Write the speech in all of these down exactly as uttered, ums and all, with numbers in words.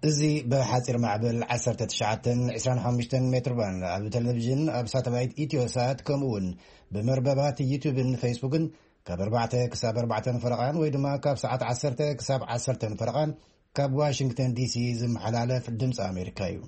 ازي بحاصر معبل عشرة تشعتن عشرين وخمسة متر بان على التلفزيون اب ساتلايت ايتيوسات كمون بمرببات يوتيوب فيسبوك كاب أربعة كساب أربعة فرقان ويدما كاب ساعات عشرة كساب عشرة فرقان كاب واشنطن دي سي زم حلالة في الدمس أمريكايو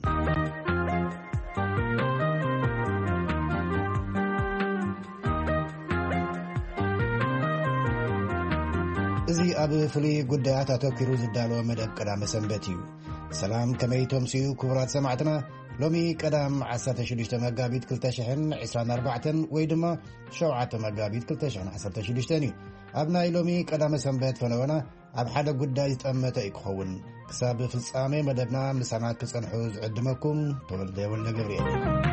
ازي اب فلي قدات اتوكيرو زدالو مدب قدام سنبتيو سلام كميتم سيو كبرات سمعتنا لومي قدام عشرة شدشت مغابيت كلتشحن عشرين أربعة ويدما شوعة مغابيت كلتشحن عشرة شدشتني ابناي لومي قدام سنبت فنونا اب حدا قداي تأمت يكخون كساب فلسامي مدبنا مسانات كسنحوز عدمكم تولد يولنا قبريل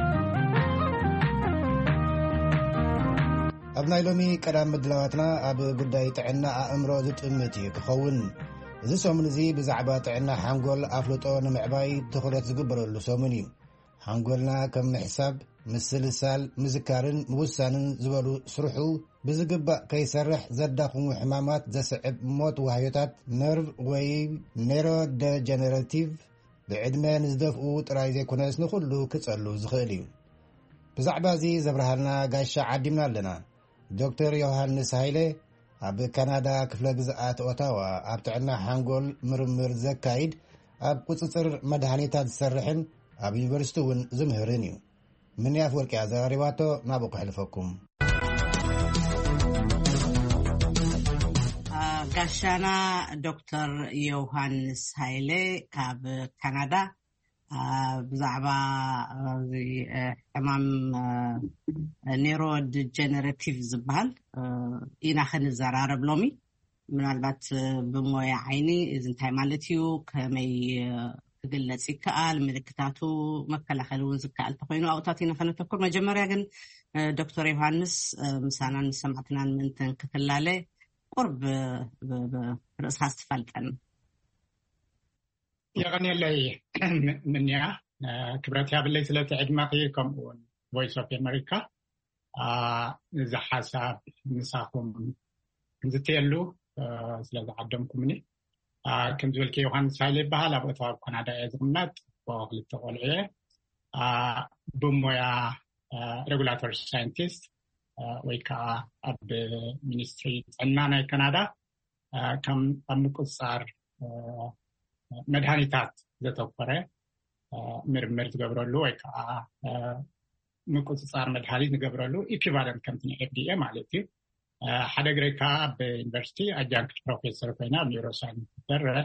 ابناي لومي قدام مدلواتنا اب قداي تعنا امرو زتمتي كخون إذا سومن زي بزعبة عنا حنقول أفلطون معباي تخلط زقبر اللسومني حنقولنا كم حساب مثل سال مذكارن موسانن زبالو سرحو بزقبة كي سرح زدقم حمامات زسعب موت وهيوتات نيرف وي نيرو ديجنراتيف بعدما نزدفقو ترايزي كوناس نخلو كتسألو زخيلي بزعبة زي زبرهالنا قاشا عدمنا لنا دكتور يوهانس هايلي اب كندا كفله جزءات اوتاوا اب تعنا حنقول مرمر زكايد اب قصصر مدهانيتات سرحن اب يونيفرسيتي ون زمهرنيو من يافورك يا زاريواتو نابو حلفكم غاشانا دكتور يوهانس هايلي كاب كندا بزعبا امام نيرو ديجنراتيف زبال إنا خن زرارب لومي من البات بمويا عيني إذن تاي مالتيو كمي تقلت كقال ملكتاتو مكلا خلون زكال تقوينو أو تاتينا فنتكر مجمريا جن دكتور يوهانس مسانا نسمعتنا من تنكتلالي قرب برأس هاستفالتن يغني اللي منيا كبرتها باللي سلسة عدماقيكم Voice of America إذا حسب نساكم نزتيلو سلسة عدمكمني كم زول كي يوهان سايلي بحالة بطواب كندا إزغمات وغلط تغلعيه بمويا regulatory scientist ويكا أب ministry عنانا كندا كم أمكسار مدهانيتات زتوفره مرمر تقبرلو ويكا مكوصار مدهالي نقبرلو equivalent كمتني إف دي إيه مالتي حدا غريكا بيونيفرسيتي adjunct professor فينا نيوروساينس در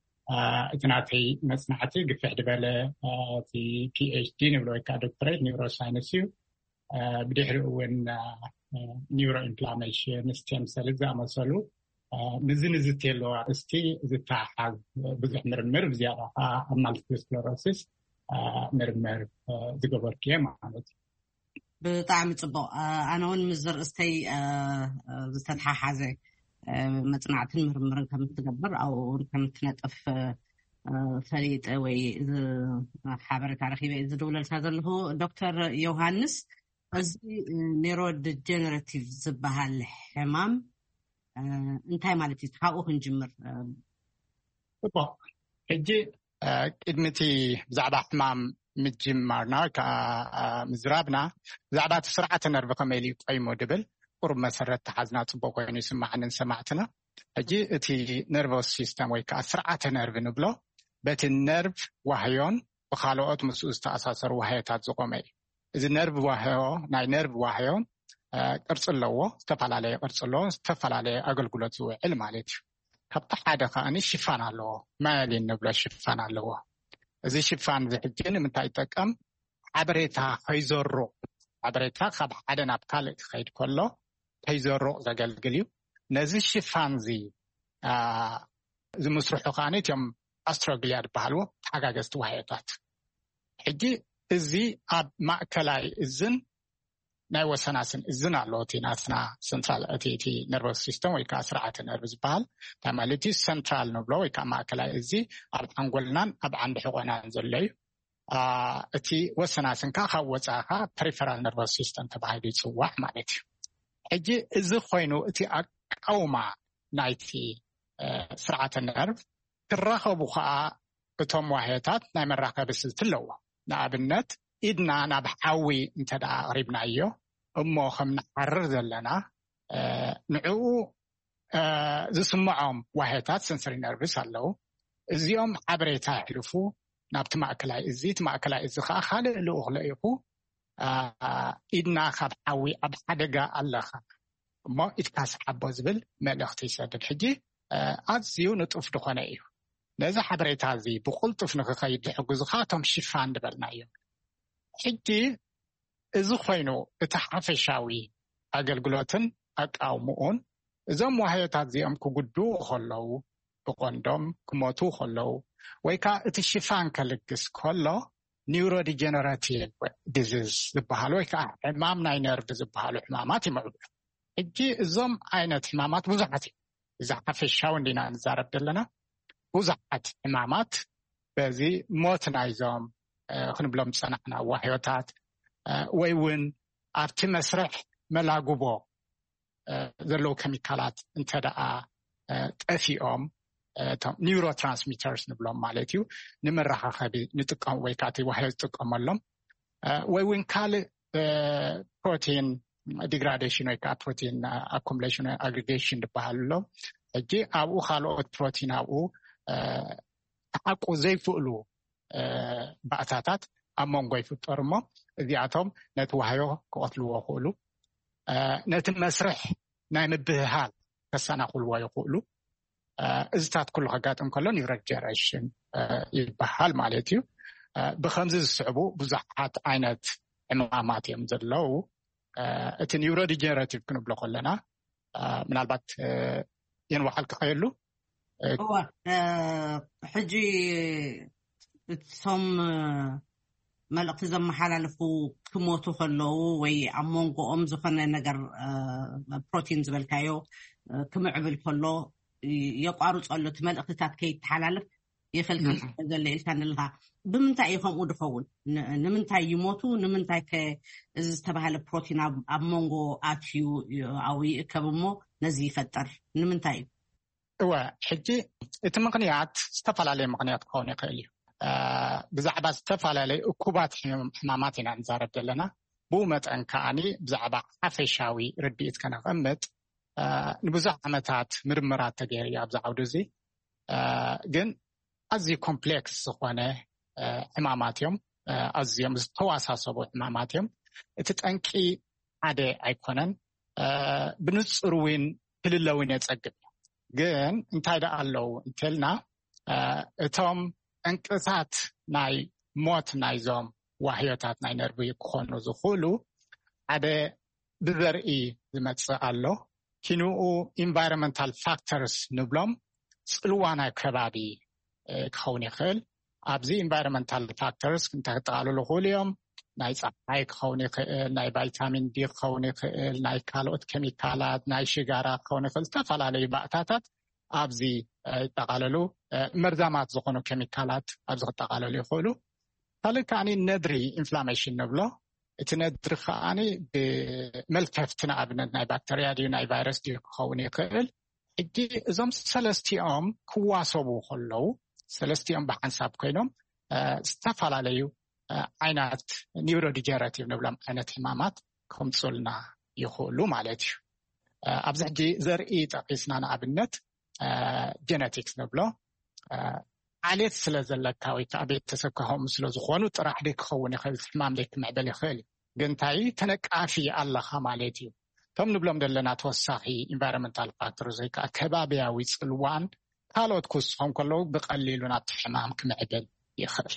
اتناتي مصنعتي قفح دبالة في بي اتش دي نبلو ويكا دكتوريت نيوروساينسيو بديحرقون نيورو انفلاميشن ستيم سيلز أمسلو مزين زتيلو استي زتاحز بزح مرمر بزيادة مالتيبل سكليروسيس مرمر زقبر كيما مالتي بطعم صبو انا ون مزر استي زتتحاحزه مصنعت المرمر كم تقبر او كم تنطف فريق وي حبر تاريخي اذا دولل تازله دكتور يوهانس از نيرو ديجنراتيف زبال حمام انتي مالتي تحاو خنجمر طب اجي قدمتي بزعبه حمام مجمرنا كمزرابنا زعبه سرعه نرف كميلي قيمو دبل قرب مسرت حزنا صبو كوين يسمعنا سمعتنا اجي اتي نيرفوس سيستم وي كسرعه نرف نبلو بت النرف وحيون وخالوات مسؤوس تاساسر وحياتات زقومي اذا نرف وحيو ناي نرف وحيون قرص لو استفعل قرص لو استفعل اغلغلوت وعلم مالتي كبت حدا كاني شفان الله ما لي نبلا شفان الله اذا شفان زحجن من تايتقم عبريتا خيزرو عبريتا خد حدا نابكال خيد كله خيزرو زغلغليو نزي شفان زي ا زي مسرحو كانت يوم استروغلياد بالو حاجاجست وحياتات حجي ازي اب ماكلاي اذن ناي وسناسن إذن اللوتي ناسنا سنترال أتيتي نيرفوس سيستم ويكا سرعة نيرفوس بال تمالتي سنترال نبلو ويكا ماكلا إزي أب أنقلنان أب عند حقونا نزلي أتي وسناسن كاخا وزاها بريفرال نيرفوس سيستم تبعيدي تسوح مالتي حجي إزي خوينو أتي أقوما نايتي سرعة النيرف كرهو بخاء እቶም ዋህያታት ናይ መራኸቢ ስልት ኣለዎ ንኣብነት ኢድና ናብ ሓዊ እንተዳ ቀሪብናዮ እሞ ከም ንሓርር ዘለና ንዕኡ ዝስምዖም ዋህያታት ሰንሰሪ ነርቭስ ኣለዉ እዚኦም ሓበሬታ ይሕልፉ ናብቲ ማእከላይ እዚ እቲ ማእከላይ እዚ ከዓ ካልእ ልኡኽ ለኢኹ ኢድና ካብ ሓዊ ኣብ ሓደጋ ኣለኻ እሞ ኢድካ ሰዓቦ ዝብል መልእኽቲ ይሰድድ ሕጂ ኣዝዩ ንጡፍ ድኾነ እዩ ነዚ ሓበሬታ እዚ ብቁልጡፍ ንክኸይድ ዝሕግዙኻ እቶም ሽፋን ንበልናዮም ሕጂ እዚ ኮይኑ እቲ ሓፈሻዊ ኣገልግሎትን ኣቃውምኡን እዞም ዋህያታት እዚኦም ክጉድኡ ከለዉ ብቆንዶም ክሞቱ ከለዉ ወይ ከዓ እቲ ሽፋን ከልግስ ከሎ ኒውሮዲጀነራቲቭ ዲዚዝ ዝበሃሉ ወይ ከዓ ሕማም ናይ ነርቭ ዝበሃሉ ሕማማት ይምዕብሉ ሕጂ እዞም ዓይነት ሕማማት ብዙሓት እዮም እዛ ሓፈሻዊ እንዲና ንዛረብ ዘለና ብዙሓት ሕማማት በዚ ሞት ናይዞም ክንብሎም ፀናሕና ዋህያታት ወይ እውን ኣብቲ መስርሕ መላጉቦ ዘለዉ ኬሚካላት እንተደኣ ጠፊኦም ኒውሮ ትራንስሚተርስ ንብሎም ማለት እዩ ንመራኻኸቢ ንጥቀም ወይ ከዓ እቲ ዋህያ ዝጥቀመሎም ወይ እውን ካልእ ፕሮቲን ዲግራዴሽን ወይ ከዓ ፕሮቲን አኩሙሌሽን አግሪጌሽን ዝበሃሉ ሕጂ ኣብኡ ካልኦት ፕሮቲን ኣብኡ ተዓቁ ዘይፍእሉ ባእታታት ኣብ መንጎ ይፍጠሩ እሞ እዚኣቶም ነቲ ዋህዮ ክቐትልዎ ይኽእሉ ነቲ መስርሕ ናይ ምብህሃል ከሰናኽልዎ ይኽእሉ እዚታት ኩሉ ከጋጥም ከሎ ኒውሮዲጀነሬሽን ይበሃል ማለት እዩ ብከምዚ ዝስዕቡ ብዙሓት ዓይነት ሕማማት እዮም ዘለዉ እቲ ኒውሮዲጀነሬቲቭ ክንብሎ ከለና ምናልባት የንዋሓል ክኸየሉ እዋ ሕጂ እቶም መልእኽቲ ዘመሓላልፉ ክሞቱ ከለዉ ወይ ኣብ መንጎኦም ዝኾነ ነገር ፕሮቲን ዝበልካዮ ክምዕብል ከሎ የቋርፀሉ እቲ መልእኽትታት ከይተሓላለፍ የፈልክል ዘሎ ኢልካ ንልካ ብምንታይ እዩ ከምኡ ድኸውን ንምንታይ ይሞቱ ንምንታይ እዚ ዝተባሃለ ፕሮቲን ኣብ መንጎ ኣትዩ ኣብ ይእከብ እሞ ነዚ ይፈጠር ንምንታይ እዩ እወ ሕጂ እቲ ምክንያት ዝተፈላለዩ ምክንያት ክኸውን ይኽእል እዩ ብዛዕባ ዝተፈላለዩ እኩባት ሕማማት ኢና ንዛረብ ዘለና ብኡ መጠን ከዓኒ ብዛዕባ ሓፈሻዊ ርድኢት ከነቐምጥ ንብዙሕ ዓመታት ምርምራት ተገይሩ ኣብዚ ዓውዲ እዚ ግን ኣዝዩ ኮምፕሌክስ ዝኾነ ሕማማት እዮም ኣዝዮም ዝተዋሳሰቡ ሕማማት እዮም እቲ ጠንቂ ሓደ ኣይኮነን ብንጹር እውን ክልለው የጸግብ ግን እንታይ ደኣ ኣለዉ እንተልና እቶም ጠንቅታት ናይ ሞት ናይዞም ዋህያታት ናይ ነርቪ ክኾኑ ዝኽእሉ ሓደ ብዘርኢ ዝመጽእ ኣሎ ኪንኡ ኢንቫይሮንመንታል ፋክተርስ ንብሎም ጽልዋ ናይ ከባቢ ክኸውን ይኽእል ኣብዚ ኢንቫይሮንመንታል ፋክተርስ እንተጠቃልሉ ይኽእሉ እዮም ናይ ፀሓይ ክኸውን ይኽእል ናይ ቫይታሚን ዲ ክኸውን ይኽእል ናይ ካልኦት ኬሚካላት ናይ ሽጋራ ክኸውን ይኽእል ዝተፈላለዩ ባእታታት ኣብዚ ይጠቃለሉ መርዛማት ዝኾኑ ኬሚካላት ኣብዚ ክጠቃለሉ ይኽእሉ ካልእ ከዓኒ ነድሪ ኢንፍላሜሽን ንብሎ እቲ ነድሪ ከዓኒ ብመልከፍቲ ንኣብነት ናይ ባክተርያ ድዩ ናይ ቫይረስ ድዩ ክኸውን ይኽእል ሕጂ እዞም ሰለስቲኦም ክዋሰቡ ከለዉ ሰለስቲኦም ብሓንሳብ ኮይኖም ዝተፈላለዩ ዓይነት ኒውሮዲጀነሬቲቭ ንብሎም ዓይነት ሕማማት ከምፅኡልና ይኽእሉ ማለት እዩ ኣብዚ ሕጂ ዘርኢ ጠቂስና ንኣብነት ጀነቲክስ ንብሎ ዓሌት ስለ ዘለካ ወይ ከዓ ቤተሰብካ ከምኡ ስለ ዝኾኑ ጥራሕ ደይ ክኸውን ይኽእል ሕማም ደይ ክምዕበል ይኽእል ግን እንታይ ተነቃፊ ኣለኻ ማለት እዩ እቶም ንብሎም ዘለና ተወሳኺ ኢንቫይሮንመንታል ፋክተርስ ወይ ከዓ ከባቢያዊ ፅልዋን ካልኦት ክውስኾም ከለዉ ብቐሊሉ ናብቲ ሕማም ክምዕብል ይኽእል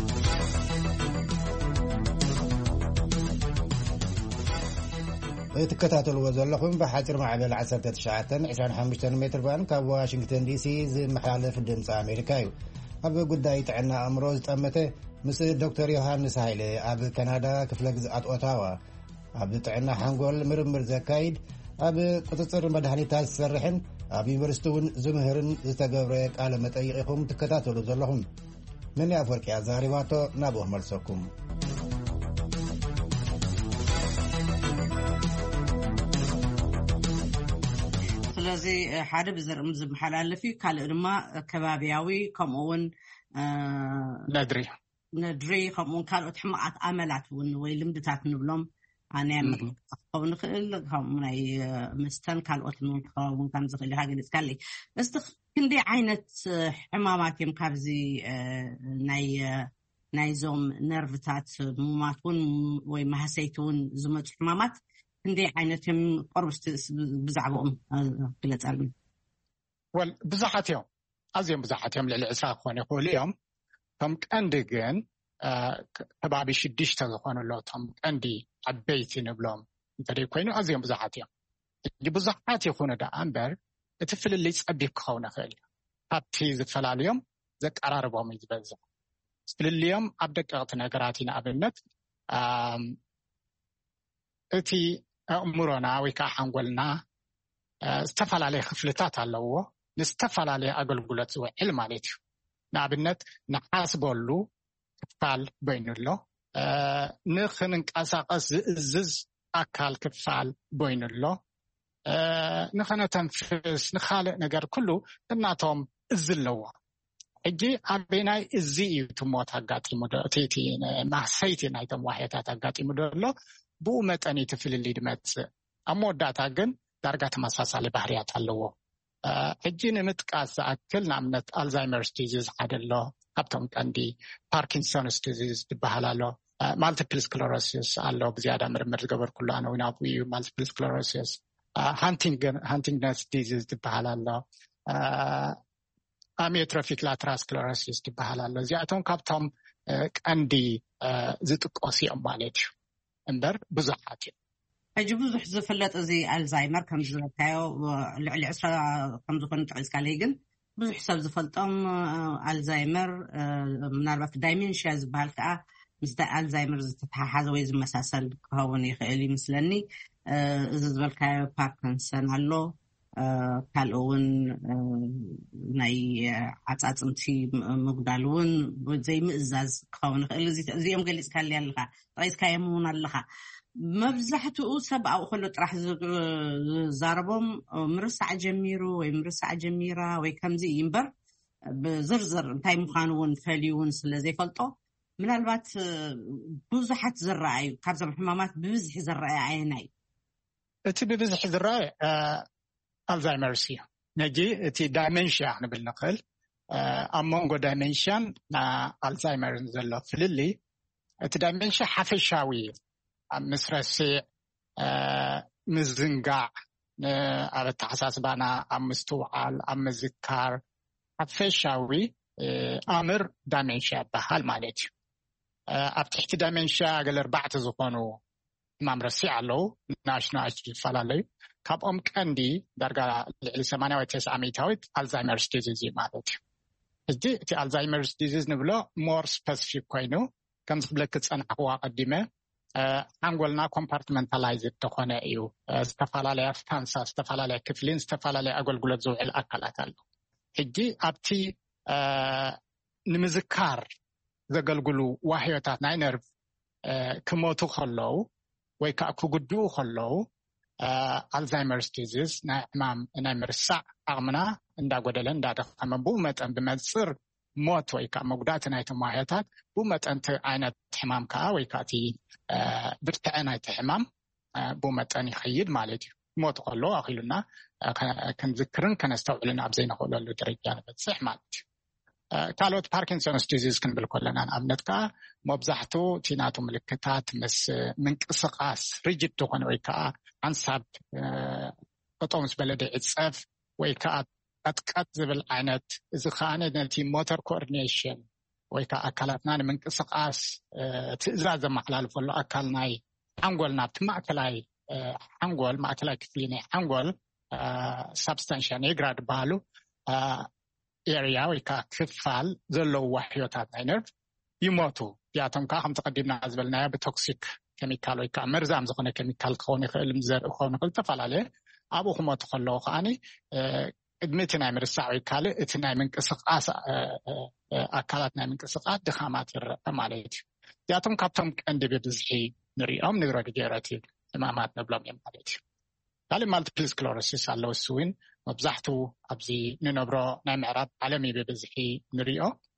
እትከታተልዎ ዘለኹም ብሓፂር ማዕበል ዓሰርተ ትሽዓተ ዒስራን ሓሙሽተን ሜትር ባንድ ካብ ዋሽንግተን ዲሲ ዝመሓላለፍ ድምፂ ኣሜሪካ እዩ ኣብ ጉዳይ ጥዕና ኣእምሮ ዝጠመተ ምስ ዶክተር ዮሃንስ ሃይለ ኣብ ካናዳ ክፍለ ግዝኣት ኦታዋ ኣብ ጥዕና ሓንጎል ምርምር ዘካይድ ኣብ ቁፅፅር መድሃኒታት ዝሰርሕን ኣብ ዩኒቨርስቲ እውን ዝምህርን ዝተገብረ ቃለ መጠይቕ ኢኹም ትከታተሉ ዘለኹም መን ኣፈርቂ ኣዛሪባቶ ናብኡ መልሰኩም ስለዚ ሓደ ብዘርእም ዝመሓላለፍ እዩ ካልእ ድማ ከባቢያዊ ከምኡውን ندري ندري خمون كانوا تحمقات أملات ويلمدتات نبلهم أنا خون خل خمون أي مستن كانوا تنون كان زخيل هاجي نتكلم بس كندي عينة حمامات يوم كابزي ناي نايزوم نرفتات مماتون ومهسيتون زمت حمامات كندي عينة يوم قربش بزعبهم كلا تعلم والبزحات يوم أزيم بزحات يوم للعساق خوني يقول يوم تم كندجن تبع بيشديش تزخون الله تم كندي عبيتي نبلهم تري كوينو أزيم بزحات يوم اللي بزحات يخونه ده أمبر تفل اللي يسأبي بخونه خالي هبتي زفل اليوم زك قراربهم يتبزح سفل اليوم أبدك أغتنا قراتين أبنت أتي أمورنا ويكا حنقولنا استفل عليه خفلتات اللوه نستفل عليه أقل قلت زوي علم عليه نابنت نحاسب له كفال بين له آه نخن نقاسقس زز أكال كفال بين له آه نخن تنفس نخالق نجار كله الناتهم الزلوا اجي أبيناي الزي تموت حقاتي مدر تيتي مع سيتي نايتم واحدات حقاتي مدر له بومت أني تفل اللي دمت أمود داتا جن درجات مساسة لبحريات اللوه اجي نمتقاس أكل نعمت ألزايمرز ديزيز عدله هبتم عندي باركنسونز ديزيز تبهلاله مالتيبل سكلروسيس الله بزيادة مرمر قبر كله أنا وينابوي مالتيبل سكلروسيس هانتينغ هانتينغنس ديزيز تبهلاله أميوتروفيك لاترال سكلروسيس تبهلاله زيادة كابتم عندي زتقاسي أماليتش أمبر بزحاتي أجي بزح زفلت أزي ألزايمر كم زلتايو العسرة كم زفلت عسكاليجن بزح حساب زفلتهم ألزايمر من أربعة دايمنشيا زبالكا مستة ألزايمر زتتحاز ويز مساسل كهوني خيالي مثلني زبالكا باركنسون هلو كالون ناي عطاطمتي مقدالون زي مئزاز كهوني خيالي زي يوم قلت كالي اللغا رئيس كايمون اللغا مبزحته سبع أو خلت راح زاربهم مرسع جميرو ومرسع جميرة وكم زي ينبر بزرزر تايم خانون فاليون سلزي فلطو من البات بزحت زرعي كابزم حمامات بزح زرعي عيني تي بزح زرعي ألزايمرسي نجي تي دايمنشيا احنا بالنقل أمونغو دايمنشيان نا ألزايمر زلو فللي تي دايمنشيا حفشاوي مسرسي مزنقع على التحساس بانا أم مستوعال أم مذكار حفشاوي أمر دايمنشيا بحال مالتي أبتحت دايمنشيا قال أربعة زقونو إمام رسي علو ناش ناش فلالي كاب أم كاندي درجة الثمانية وتسعة ميتاويت ألزايمرز ديزيز مالتي هذي تي ألزايمرز ديزيز نبلا more specific كوينو كم سبلك تصنع هو قديمة أنقولنا compartmentalized تخونه إيو استفعال فانسا استفعال كفلين استفعال أقول قلت زوج الأكلات له هجي أبتي نمذكر ذا قلقلو واحيوتات ناينرف كموتو خلو ويكأكو قدو خلو ألزايمرز ديزيز نعم نعمرسع أغمنا ندا قدلن دا دخم بومت أن بمزر موت ويكا مقدات نايت واحيوتات بومت أنت عينة حمام كا ويكاتي برتعنا تحمام بومت أني خيد مالتي موت خلو أخيلنا كان ذكرن كان استوعلنا أبزينا خلو اللي درجانا بتصح مالتي كالوت باركنسونز ديزيز كن بالكلنا أمنتكا مبزحتو تيناتو ملكتات مس من قصقاس ريجيد تكون ويكا عنصاب قطومس بلدي اتساف ويكا أتقات زبل عينت إذا خانة نتي موتر كورنيشن ويكا أكلاتنا من قصقاس تإزاز محلال فلو أكلناي حنقول نابت ما أكلاي حنقول ما أكلاي كفليني حنقول سبستانشان يقراد بالو area ويكا كفال زلو وحيوتات نينرف يموتو بياتم كا هم تقدمنا عزبلنا بتوكسيك كيميكال ويكا مرزام زخونه كيميكال خوني خيل مزر خوني خيل تفعل عليه أبو خمات خلو خاني ادمتنا من الساعة كالي اتنا من قصقاس أكلاتنا من قصقات دخامات الرماليتي بياتم كابتم عندي ببزحي نريهم نقرأ جيراتي إمامات نبلام يماليتي قال مالتيبل سكلروسيس على السوين مبزحتو أبزي ننبرو نعم عرب عالمي ببزحي نريو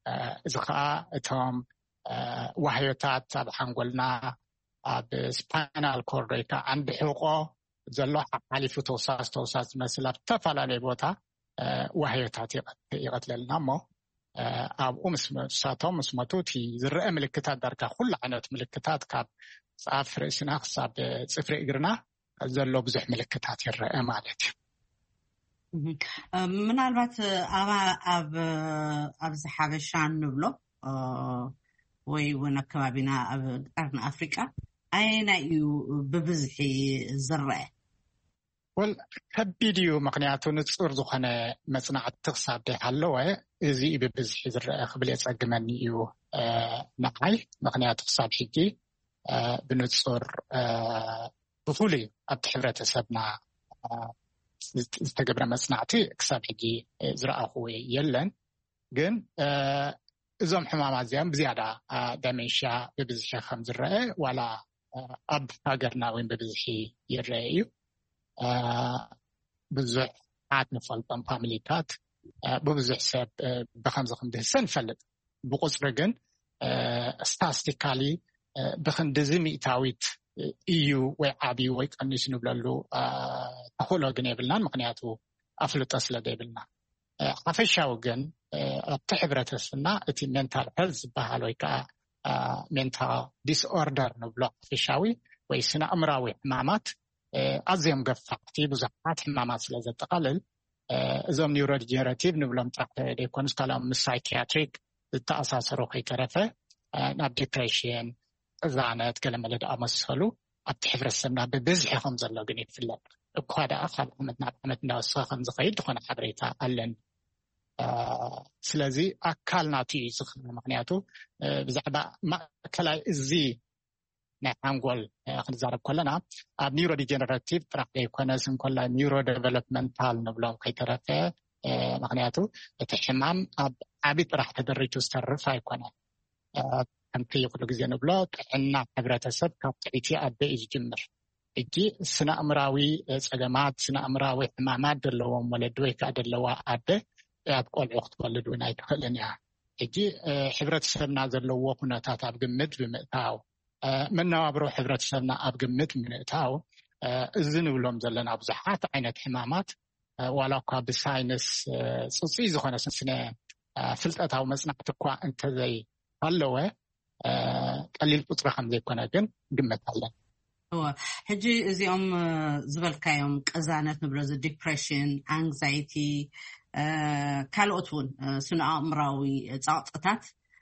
እዚ ከዓ እቶም ዋህዮታት ኣብ ሓንጎልና ኣብ ስፓይናል ኮርድ ወይ ከዓ ዓንዲ ሕቆ ዘሎ ሓሊፉ ተወሳስ ተወሳስ ዝመስል ኣብ ዝተፈላለዩ ቦታ ዋህዮታት ይቀትለልና እሞ ኣብኡ ምስ ምሳቶም ምስ ሞቱ እቲ ዝርአ ምልክታት ዳርጋ ኩሉ ዓይነት ምልክታት ካብ ጻፍ ርእስና ክሳብ ጽፍሪ እግርና ዘሎ ብዙሕ ምልክታት ይርአ ማለት እዩ ምናልባት ኣብ ኣብ ኣብዚ ሓበሻ ንብሎ ወይ ወና ከባቢና ኣብ ቀርኒ ኣፍሪቃ ኣይና እዩ ብብዝሒ ዝርአ ወል ከቢድ እዩ ምክንያቱ ንጹር ዝኾነ መጽናዕቲ ክሳብ ደይሃለወ እዚ ብብዝሒ ዝርአ ክብል የጸግመኒ እዩ ንዓይ ምክንያቱ ክሳብ ሕጂ ብንጹር ብፍሉይ ኣብቲ ሕብረተሰብና ዝተገብረ መጽናዕቲ ክሳብ ሕጂ ዝረኣኹ የለን ግን እዞም ሕማማት እዚኦም ብዝያዳ ዳሜንሽያ ብብዝሒ ከም ዝርአ ዋላ ኣብ ሃገርና ወይ ብብዝሒ ይርአ እዩ ብዙሕ ዓት ንፈልጦም ፋሚሊታት ብብዙሕ ሰብ ብከምዚ ክንድህሰ ንፈልጥ ብቁፅሪ ግን ስታስቲካሊ ብክንድዚ ሚእታዊት እዩ ወይ ዓብዩ ወይ ቀኒሱ ንብለሉ ተኽእሎ ግን የብልናን ምክንያቱ ኣፍልጦ ስለ ዘይብልና ሓፈሻዊ ግን ኣብቲ ሕብረተሰብና እቲ ሜንታል ሄልዝ ዝበሃል ወይ ከዓ ሜንታል ዲስኦርደር ንብሎ ሓፈሻዊ ወይ ስነ ኣእምራዊ ሕማማት ኣዝዮም ገፋሕቲ ብዙሓት ሕማማት ስለ ዘጠቃልል እዞም ኒውሮዲጀነሬቲቭ ንብሎም ጥራሕ ደይኮኑስ ካልኦም ምስ ሳይኪያትሪክ ዝተኣሳሰሩ ከይተረፈ ናብ ዲፕሬሽን እዛነት ገለመለ ዝኣመሰሉ ኣብቲ ሕብረተሰብና ብብዝሒ ከም ዘሎ ግን ይፍለጥ እኳ ደኣ ካብ ዓመት ናብ ዓመት እንዳወሰኸ ከም ዝኸይድ ዝኾነ ሓበሬታ ኣለን ስለዚ ኣካል ናቱ እዩ ዝኽነ ምክንያቱ ብዛዕባ ማእከላይ እዚ ናይ ሓንጎል ክንዛረብ ከለና ኣብ ኒውሮዲጀነሬቲቭ ጥራሕ ዘይኮነስ እንኮላ ኒውሮ ዴቨሎፕመንታል ንብሎም ከይተረፈ ምክንያቱ እቲ ሕማም ኣብ ዓብዪ ጥራሕ ተደሪጁ ዝተርፍ ኣይኮነን ከምቲ ኩሉ ግዜ ንብሎ ጥዕና ሕብረተሰብ ካብ ትዕቢት ኣደ እዩ ዝጅምር እጂ ስነ ኣእምራዊ ፀገማት ስነ ኣእምራዊ ሕማማት ዘለዎም ወለዲ ወይ ከዓ ዘለዋ ኣደ ኣብ ቆልዑ ክትወልድ እውን ኣይትኽእልን እያ እጂ ሕብረተሰብና ዘለዎ ኩነታት ኣብ ግምት ብምእታው መነባብሮ ሕብረተሰብና ኣብ ግምት ብምእታው እዚ ንብሎም ዘለና ብዙሓት ዓይነት ሕማማት ዋላ እኳ ብሳይንስ ፅፁይ ዝኾነ ስነ ፍልጠታዊ መፅናዕቲ እኳ እንተዘይ ኣለወ ቀሊል ቁፅሪ ከም ዘይኮነ ግን ግምት ኣለን ሕጂ እዚኦም ዝበልካዮም ቅዛነት ንብሎ ዚ ዲፕሬሽን አንግዛይቲ ካልኦት እውን ስነ ኣእምራዊ ፃውፅታት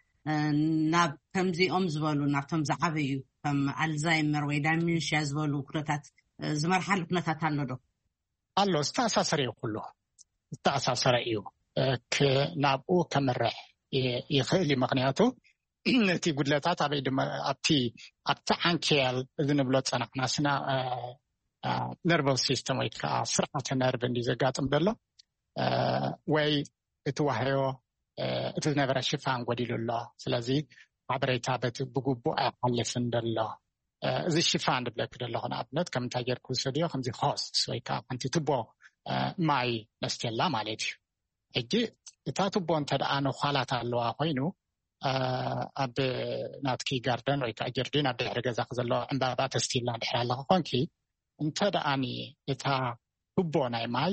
ናብ ከምዚኦም ዝበሉ ናብቶም ዝዓበዩ ከም ኣልዛይመር ወይ ዳሜንሽያ ዝበሉ ኩነታት ዝመርሓሉ ኩነታት ኣሎ ዶ ኣሎ ዝተኣሳሰረ እዩ ኩሉ ዝተኣሳሰረ እዩ ናብኡ ከመርሕ ይኽእል ምክንያቱ እቲ ጉድለታት ኣበይ ድማ ኣብቲ ኣብቲ ዓንኬል እዚ ንብሎ ፀናሕና ስና ነርቨስ ሲስተም ወይ ከዓ ስርዓተ ነርቭ እንዲ ዘጋጥም ዘሎ ወይ እቲ ዋህዮ እቲ ዝነበረ ሽፋን ጎዲሉ ኣሎ ስለዚ ሓበሬታ በቲ ብግቡእ ኣይሓልፍን ዘሎ እዚ ሽፋን ድብለክ ደለኹ ንኣብነት ከም እንታይ ጌርኩ ዝሰድዮ ከምዚ ሆስ ወይ ከዓ ሓንቲ ቱቦ ማይ ነስትየላ ማለት እዩ ሕጂ እታ ቱቦ እንተደኣ ነኳላት ኣለዋ ኮይኑ ኣብ ናትኪ ጋርደን ወይ ከዓ ጀርዲን ኣብ ድሕሪ ገዛክ ዘሎ ዕምባባ ተስትየላ ድሕሪ ኣለካ ኮንኪ እንተደኣኒ እታ ቱቦ ናይ ማይ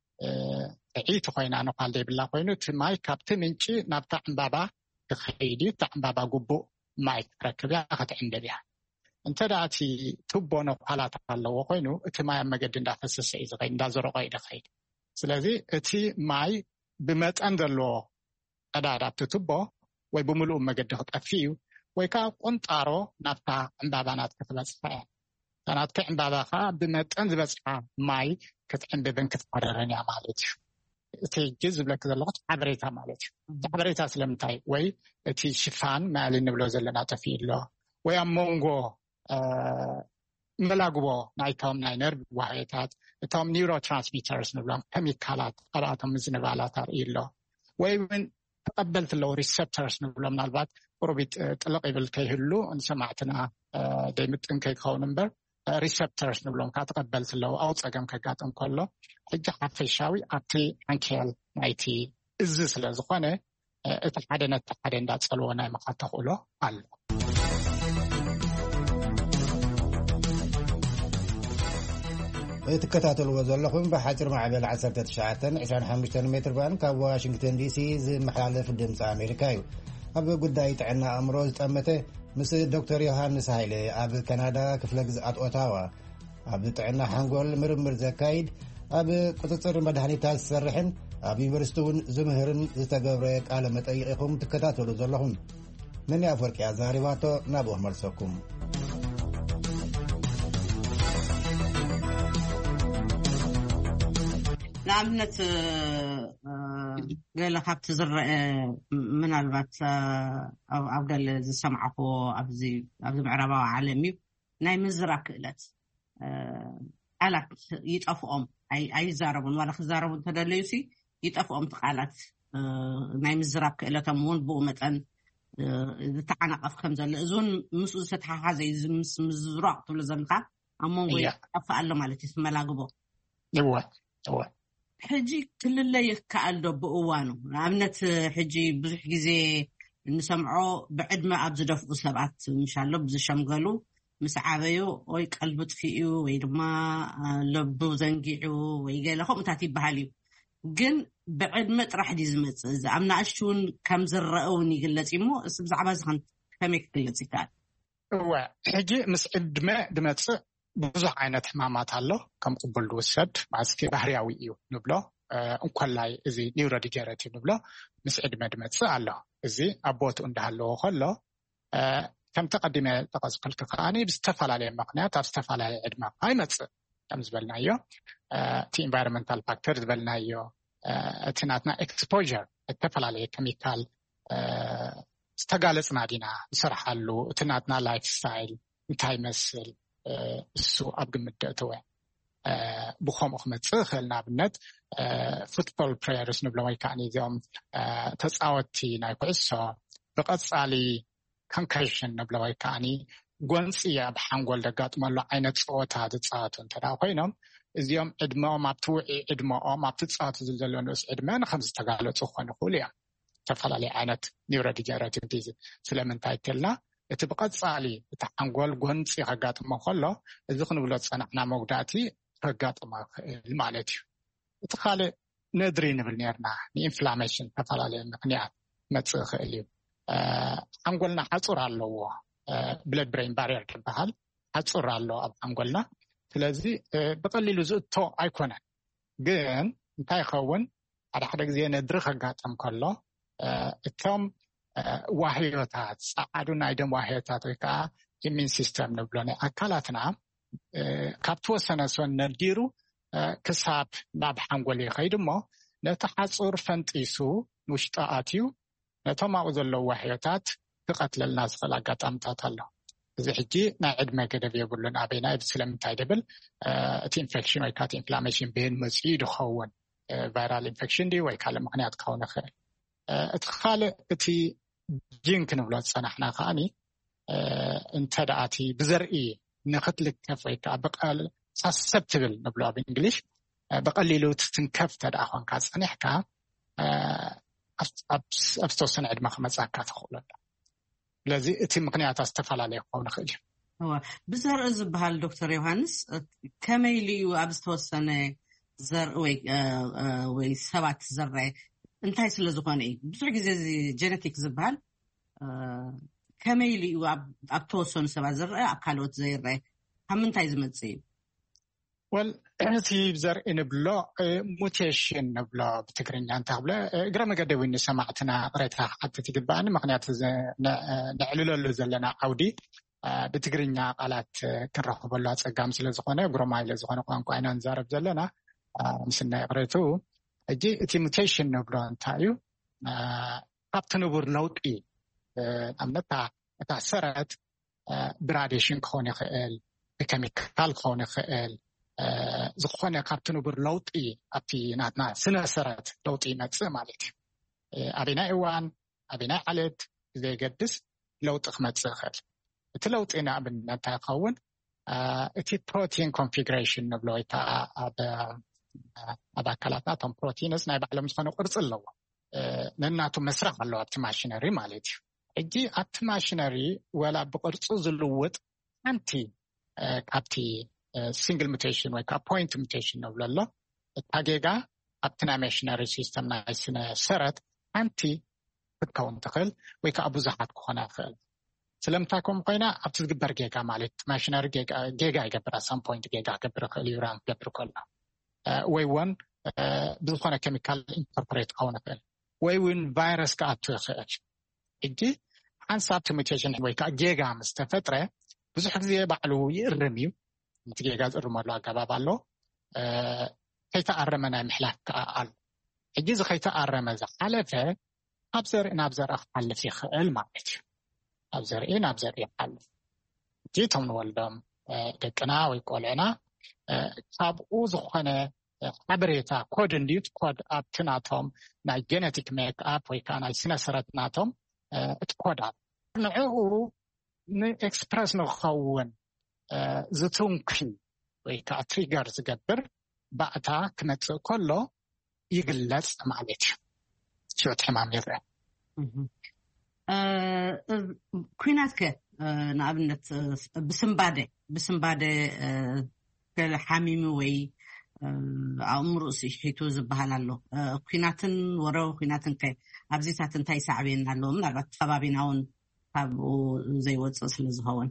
ዕይቲ ኮይና ነኳል ዘይብላ ኮይኑ እቲ ማይ ካብቲ ምንጪ ናብታ ዕምባባ ክኸይድ እዩ እታ ዕምባባ ግቡእ ማይ ክትረክብ እያ ክትዕንበብ እያ እንተደኣ እቲ ቱቦ ነኳላት ኣለዎ ኮይኑ እቲ ማይ ኣብ መገዲ እንዳፈሰሰ እዩ ዝኸይድ እንዳዘረቆ እዩ ዝኸይድ ስለዚ እቲ ማይ ብመጠን ዘለዎ ቀዳዳ ኣብቲ ቱቦ ወይ ብምሉእ መገዲ ክጠፊ እዩ ወይ ከዓ ቁንጣሮ ናብታ ዕምባባ ናት ክትበፅሓ እያ ናትካ ዕምባባ ከዓ ብመጠን ዝበፅሓ ማይ ክትዕንብብን ክትፈረርን እያ ማለት እዩ እቲ ሕጂ ዝብለክ ዘለኹ ሓበሬታ ማለት እዩ ሓበሬታ ስለምንታይ ወይ እቲ ሽፋን ማሊ ንብሎ ዘለና ጠፊኡ ኣሎ ወይ ኣብ መንጎ መላግቦ ናይቶም ናይ ነርቭ ዋህዮታት እቶም ኒውሮ ትራንስሚተርስ ንብሎም ኬሚካላት ኣብኣቶም ምዝንባላት ኣርኢ ኣሎ ወይ እውን ተቀበልቲ ኣለዉ ሪሴፕተርስ ንብሎም ምናልባት ቁርቢት ጥልቅ ይብል ከይህሉ ንሰማዕትና ደይምጥን ከይክኸውን እምበር ሪሴፕተርስ ንብሎም ከዓ ተቀበልቲ ኣለዉ ኣብ ፀገም ከጋጥም ከሎ ሕጂ ሓፈሻዊ ኣብቲ ዓንኬል ናይቲ እዚ ስለ ዝኾነ እቲ ሓደ ነቲ ሓደ እንዳጸልዎ ናይ ምኻት ተኽእሎ ኣሎ እትከታተልዎ ዘለኹም ብሓፂር ማዕበል ዓሰርተ ትሽዓተ ዒስራን ሓሙሽተን ሜትር ባንድ ካብ ዋሽንግተን ዲሲ ዝመሓላለፍ ድምፂ ኣሜሪካ እዩ ኣብ ጉዳይ ጥዕና ኣእምሮ ዝጠመተ ምስ ዶክተር ዮሃንስ ሃይለ ኣብ ካናዳ ክፍለ ግዝኣት ኦታዋ ኣብ ጥዕና ሓንጎል ምርምር ዘካይድ ኣብ ቁፅፅር መድሃኒታት ዝሰርሕን ኣብ ዩኒቨርስቲ እውን ዝምህርን ዝተገብረ ቃለ መጠይቕ ኢኹም ትከታተሉ ዘለኹም መን ኣፈወርቂ ዛሪባቶ ናብኡ መልሰኩም ንኣብነት ገለ ካብቲ ዝረአ ምናልባት ኣብ ገለ ዝሰምዓኹ ኣብዚ ኣብዚ ምዕራባዊ ዓለም እዩ ናይ ምዝራብ ክእለት ቃላት ይጠፍኦም ኣይዛረቡን ዋላ ክዛረቡ እንተደለዩሲ ይጠፍኦም ቃላት ናይ ምዝራብ ክእለቶም እውን ብኡ መጠን ዝተዓናቐፍ ከም ዘሎ እዚ እውን ምስኡ ዝተተሓሓዘ እዩ ምስ ምዝራቕ ትብሎ ዘለካ ኣብ መንጎ ይጠፍእ ኣሎ ማለት እዩ ስመላግቦ ይዋ ይዋ ሕጂ ክልለይ ይከኣል ዶ ብእዋኑ ንኣብነት ሕጂ ብዙሕ ግዜ እንሰምዖ ብዕድመ ኣብ ዝደፍኡ ሰባት ምሻሎ ብዝሸምገሉ ምስ ዓበዩ ወይ ቀልቢ ጥፊኡ ወይ ድማ ልቡ ዘንጊዑ ወይ ገለ ከምኡታት ይበሃል እዩ ግን ብዕድመ ጥራሕ ዲ ዝመፅእ እዚ ኣብ ንኣሽቱ እውን ከም ዝረአ እውን ይግለጽ እሞ እዚ ብዛዕባ እዚ ከመይ ክግለጽ ይከኣል እዋ ሕጂ ምስ ዕድመ ድመፅእ ብዙሕ ዓይነት ሕማማት ኣሎ ከም ቅቡል ዝውሰድ ማስኪ ባህርያዊ እዩ ንብሎ እንኳላይ እዚ ኒውሮዲጀነሬቲቭ ንብሎ ምስ ዕድመ ድመፅእ ኣሎ እዚ ኣብ ቦትኡ እንዳሃለዎ ከሎ ከም ተቀዲመ ተቐጽልክ ከኣኒ ብዝተፈላለየ ምክንያት ኣብ ዝተፈላለየ ዕድመ ኣይመፅእ ከም ዝበልናዮ እቲ ኢንቫይሮንመንታል ፋክተር ዝበልናዮ እቲ ናትና ኤክስፖዠር ዝተፈላለዩ ኬሚካል ዝተጋለጽና ዲና ንሰርሓሉ እቲ ናትና ላይፍ ስታይል እንታይ መስል እሱ ኣብ ግምት ደእተወ ብኸምኡ ክመፅእ ክእል ንኣብነት ፉትቦል ፕሌየርስ ንብሎም ወይ ከዓኒ እዚኦም ተፃወቲ ናይ ኩዕሶ ብቐፃሊ ኮንከሽን ንብሎ ወይ ከዓኒ ጎንፂ ኣብ ሓንጎል ደጋጥመሉ ዓይነት ፀወታ ዝፃወቱ እንተዳ ኮይኖም እዚኦም ዕድመኦም ኣብቲ ውዒ ዕድመኦም ኣብቲ ፀወታ ዘሎ ንእስ ዕድመ ንከም ዝተጋለፁ ክኾኑ ይኽእሉ እዮም ዝተፈላለዩ ዓይነት ኒውሮዲጀነሬቲቭ ዲዚዝ ስለምንታይ ትልና እቲ ብቐፃሊ እቲ ሓንጎል ጎንፂ ከጋጥሞ ከሎ እዚ ክንብሎ ፀናዕና መጉዳእቲ ከጋጥሞ ይኽእል ማለት እዩ እቲ ካልእ ነድሪ ንብል ነርና ንኢንፍላሜሽን ዝተፈላለዩ ምክንያት መፅእ ይኽእል እዩ ሓንጎልና ሓፁር ኣለዎ ብለድ ብሬን ባሪየር ዝበሃል ሓፁር ኣሎ ኣብ ሓንጎልና ስለዚ ብቐሊሉ ዝእቶ ኣይኮነን ግን እንታይ ይኸውን ሓደ ሓደ ግዜ ነድሪ ከጋጥም ከሎ እቶም ዋህዮታት ፃዓዱ ናይ ደም ዋህዮታት ወይ ከዓ ኢሚን ሲስተም ንብሎ ናይ ኣካላትና ካብ ተወሰነ ሰን ነዲሩ ክሳብ ናብ ሓንጎል ይኸይድ እሞ ነቲ ሓፁር ፈንጢሱ ንውሽጢ ኣትዩ ነቶም ኣብኡ ዘለዉ ዋህዮታት ክቐትለልና ዝኽእል ኣጋጣሚታት ኣሎ እዚ ሕጂ ናይ ዕድመ ገደብ የብሉን ኣበይናይ ስለምንታይ ድብል እቲ ኢንፌክሽን ወይ ከዓ እቲ ኢንፍላሜሽን ብህን መፅኡ ድኸውን ቫይራል ኢንፌክሽን ዲ ወይ ካልእ ምክንያት ክኸውን ይኽእል እቲ ካልእ እቲ ጂን ክንብሎ ዝፀናሕና ከዓኒ እንተደኣቲ ብዘርኢ ንኽትልከፍ ወይ ከዓ ብቀል ሳሰፕትብል ንብሎ ኣብ እንግሊሽ ብቐሊሉ ትንከፍ ተደኣ ኮንካ ፀኒሕካ ኣብ ዝተወሰነ ዕድመ ክመፃካ ትኽእሎ ስለዚ እቲ ምክንያታት ዝተፈላለየ ክኸውን ይኽእል እዩ ብዘርኢ ዝበሃል ዶክተር ዮሃንስ ከመይ ልዩ ኣብ ዝተወሰነ ዘርኢ ወይ ሰባት ዝረአ እንታይ ስለ ዝኾነ እዩ ብዙሕ ግዜ እዚ ጀነቲክ ዝበሃል ከመይ ልዩ ኣብ ተወሰኑ ሰባት ዝረአ ኣብ ካልኦት ዘይረአ ካብ ምንታይ ዝመፅእ እዩ ወል እቲ ብዘርኢ ንብሎ ሙቴሽን ንብሎ ብትግርኛ እንታይ ክብሎ እግረ መገደብ ንሰማዕትና ቅሬታ ክሓትት ይግባአኒ ምክንያቱ ንዕልለሉ ዘለና ዓውዲ ብትግርኛ ቃላት ክንረኽበሉ ኣፀጋም ስለ ዝኾነ ጉረማይለ ዝኾነ ቋንቋ ኢና ንዛረብ ዘለና ምስናይ ቅሬቱ እጂ እቲ ሙቴሽን ንብሎ እንታይ እዩ ካብቲ ንቡር ለውጢ ኣብነታ እታ ሰረት ብራዲሽን ክኸውን ይኽእል ብኬሚካል ክኸውን ይኽእል ዝኾነ ካብቲ ንቡር ለውጢ ኣብቲ ናትና ስነ ሰረት ለውጢ ይመፅእ ማለት እዩ ኣበይናይ እዋን ኣበይናይ ዓለት ዘይገድስ ለውጢ ክመፅእ ይኽእል እቲ ለውጢ ንኣብነት እንታይ ይኸውን እቲ ፕሮቲን ኮንፊግሬሽን ንብሎ ወይ ከዓ ኣብ ኣካላትና እቶም ፕሮቲንስ ናይ ባዕሎም ዝኾነ ቅርፂ ኣለዎ ነናቱ መስራዕ አለው ኣብቲ ማሽነሪ ማለት እዩ እጂ ኣብቲ ማሽነሪ ወላ ብቅርጹ ዝልውጥ ኣንቲ ካብቲ ሲንግል ሙቴሽን ወይ ከዓ ፖይንት ሙቴሽን ነው ብለሎ እታ ጌጋ ኣብቲ ናይ ማሽነሪ ሲስተም ናይ ስነ ሰረት ኣንቲ ክትከውን ትኽእል ወይ ከዓ ብዙሓት ክኾና ይኽእል ስለምንታይ ከምኡ ኮይና ኣብቲ ዝግበር ጌጋ ማለት ማሽነሪ ጌጋ ይገብር ኣት ሳም ፖይንት ጌጋ ክገብር ይኽእል እዩ ራም ክገብር ከሎ ወይ እውን ብዝኾነ ኬሚካል ኢንኮርፖሬት ክኸውን ይኽእል ወይ እውን ቫይረስ ክኣቱ ይኽእል እጂ ሓንሳብ ሙቴሽን ወይ ከዓ ጌጋ ምስ ተፈጥረ ብዙሕ ግዜ ባዕሉ ይእርም እዩ እቲ ጌጋ ዝእርመሉ ኣገባብ ኣሎ ከይተኣረመ ናይ ምሕላፍ ከዓ ኣሎ ሕጂ እዚ ከይተኣረመ ዝሓለፈ ኣብ ዘርኢ ናብ ዘርኢ ክሓልፍ ይኽእል ማለት እዩ ኣብ ዘርኢ ናብ ዘርኢ ይሓልፍ እጂ እቶም ንወልዶም ደቅና ወይ ቆልዕና ካብኡ ዝኾነ ሓበሬታ ኮድ እንድዩት ኮድ ኣብቲ ናቶም ናይ ጄኔቲክ ሜክኣፕ ወይ ከዓ ናይ ስነ ሰረት ናቶም እቲ ኮድ ኣሎ ንዕኡ ንኤክስፕረስ ንክኸውን ዝትንኩ ወይ ከዓ ትሪገር ዝገብር ባእታ ክመፅእ ከሎ ይግለጽ ማለት እዩ ሽወት ሕማም ይርአ ኩናት ከ ንኣብነት ብስምባደ ብስምባደ ሓሚሙ ወይ ኣእምሮ ሲሒቱ ዝበሃል ኣሎ ኩናትን ወረው ኩናትን ከ ኣብዚታት እንታይ ሳዕቤና ኣሎ ምናልባት ከባቢና እውን ካብኡ ዘይወፅእ ስለ ዝኸውን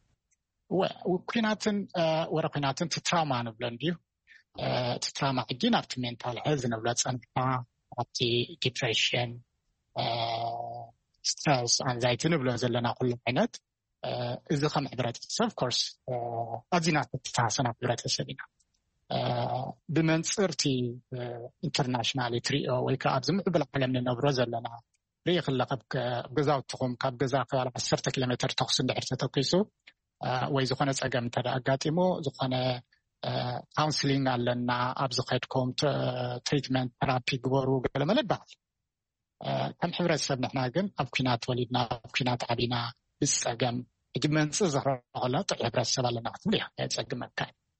ኩናትን ወረ ኩናትን ትራውማ ንብሎ እንድዩ እቲ ትራውማ ሕጂ ናብቲ ሜንታል ሄልዝ ንብሎ ፀንካ ኣብቲ ዲፕሬሽን ስትረስ አንዛይቲ ንብሎ ዘለና ኩሉ ዓይነት እዚ ከም ሕብረተሰብ ኮርስ ኣዝና ተተሓሰና ሕብረተሰብ ኢና ብመንፅርቲ ኢንተርናሽናል ትሪኦ ወይ ከዓ ኣብ ዝምዕብል ዓለም ንነብሮ ዘለና ርኢ ክለኸብ ገዛውትኹም ካብ ገዛ ክባል ዓሰርተ ኪሎ ሜትር ተኩስ እንድሕር ተተኪሱ ወይ ዝኾነ ፀገም እንተ ኣጋጢሞ ዝኾነ ካውንስሊንግ ኣለና ኣብ ዝኸድኩም ትሪትመንት ተራፒ ግበሩ ገለ መለ ይበሃል ከም ሕብረተሰብ ንሕና ግን ኣብ ኩናት ወሊድና ኣብ ኩናት ዓቢና ብፀገም ሕጂ መንፅር ዝረኸላ ጥዑ ሕብረተሰብ ኣለና ክትብል እያ የፀግመካ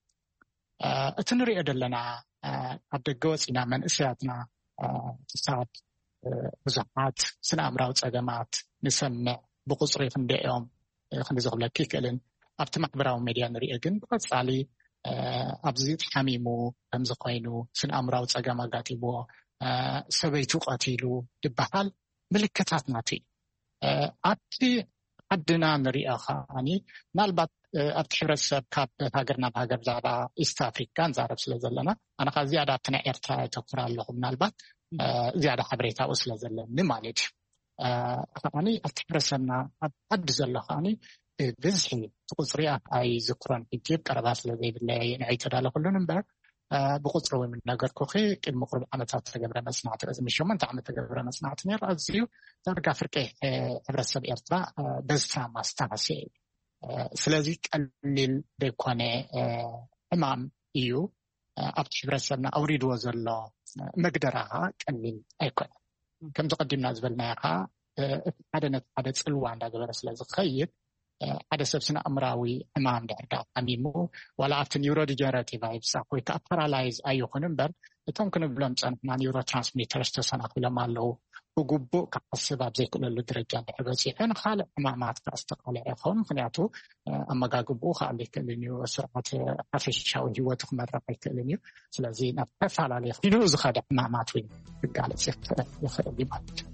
እቲ ንሪኦ ዘለና ኣብ ደገ ወፂና መንእሰያትና ክሳብ ብዙሓት ስነ ኣእምራዊ ፀገማት ንሰምዕ ብቁፅሪ ክንደኦም ክንዲ ዝኽብለካ ይክእልን ኣብቲ ማሕበራዊ ሚድያ ንሪኦ ግን ብቐፃሊ ኣብዚ ተሓሚሙ ከምዚ ኮይኑ ስነ ኣእምራዊ ፀገም ኣጋጢምዎ ሰበይቱ ቀቲሉ ዝበሃል ምልክታት ናቱ እዩ ኣብቲ ዓድና ንሪኦ ከዓኒ ምናልባት ኣብቲ ሕብረተሰብ ካብ ሃገርና ብሃገር ብዛዕባ ኢስት ኣፍሪካ ንዛረብ ስለ ዘለና ኣነ ከዓ ዝያዳ ኣብቲ ናይ ኤርትራ የተኩራ ኣለኹ ምናልባት ዝያዳ ሓበሬታኡ ስለ ዘለኒ ማለት እዩ ከዓኒ ኣብቲ ሕብረተሰብና ኣብ ዓዲ ዘሎ ከዓኒ ብዝሒ ትቁፅሪ ኣይዝክሮን ሕጂ ቀረባ ስለ ዘይብለይ ንዐይ ተዳለኩሉን እምበር ብቁፅሪ ወይ ነገር ኮኺ ቅድሚ ቁርብ ዓመታት ተገብረ መፅናዕቲ ቅድሚ ሸሞንተ ዓመት ተገብረ መፅናዕቲ ነይሩ ኣዝዩ ዳርጋ ፍርቂ ሕብረተሰብ ኤርትራ በዝትራማ ዝተሃስየ እዩ ስለዚ ቀሊል ዘይኮነ ሕማም እዩ ኣብቲ ሕብረተሰብና ኣውሪድዎ ዘሎ መግደራ ቀሊል ኣይኮነ ከምዚ ቀዲምና ዝበልናዮ ከዓ እቲ ሓደ ነቲ ሓደ ፅልዋ እንዳገበረ ስለ ዝኸይድ ሓደ ሰብ ስነ ኣእምራዊ ሕማም ድሕርዳ ሓሚሙ ዋላ ኣብቲ ኒውሮዲጀነሬቲቭ ኣይብፃሕ ወይ ከዓ ፓራላይዝ ኣይኹን እምበር እቶም ክንብሎም ፀንሕና ኒውሮ ትራንስሚተርስ ተሰናኺሎም ኣለዉ ብግቡእ ክሓስብ ኣብ ዘይክእለሉ ደረጃ እንድሕር በፂሑ ንካልእ ሕማማት ከዓ ዝተቃልዐ ይኸውን ምክንያቱ ኣመጋግብኡ ከዓ ኣይክእልን እዩ ስርዓት ሓፈሻዊ ሂወቱ ክመርሕ ኣይክእልን እዩ ስለዚ ናብ ተፈላለየ ኮይኑ ዝኸደ ሕማማት ወይ ክጋለፅ ይኽእል እዩ ማለት እዩ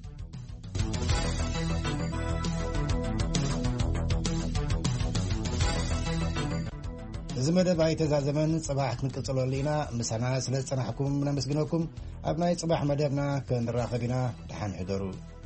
እዚ መደብ ኣይተዛዘመን ጽባሕ ክንቅጽለሉ ኢና ምሳና ስለ ዝጸናሕኩም ነመስግነኩም ኣብ ናይ ጽባሕ መደብና ክንራኸብ ኢና ድሓን ሕደሩ